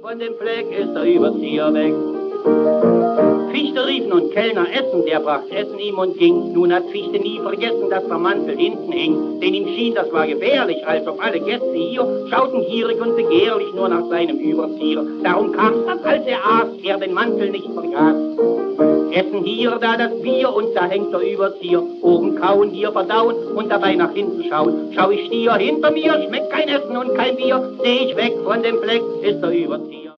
Von dem Fleck ist der Überzieher weg. Fichte rief nun Kellner essen, der bracht Essen ihm und ging. Nun hat Fichte nie vergessen, dass der Mantel hinten hing. Denn ihm schien, das war gefährlich, als ob alle Gäste hier schauten gierig und begehrlich nur nach seinem Überzieher. Darum kam's, dass als er aß, er den Mantel nicht vergaß. Essen hier, da das Bier und da hängt der Überzieher. Oben kauen, hier verdauen und dabei nach hinten schauen. Schau ich Stier hinter mir, schmeckt kein Essen und kein Bier. Seh ich weg von dem Fleck, ist der Überzieher.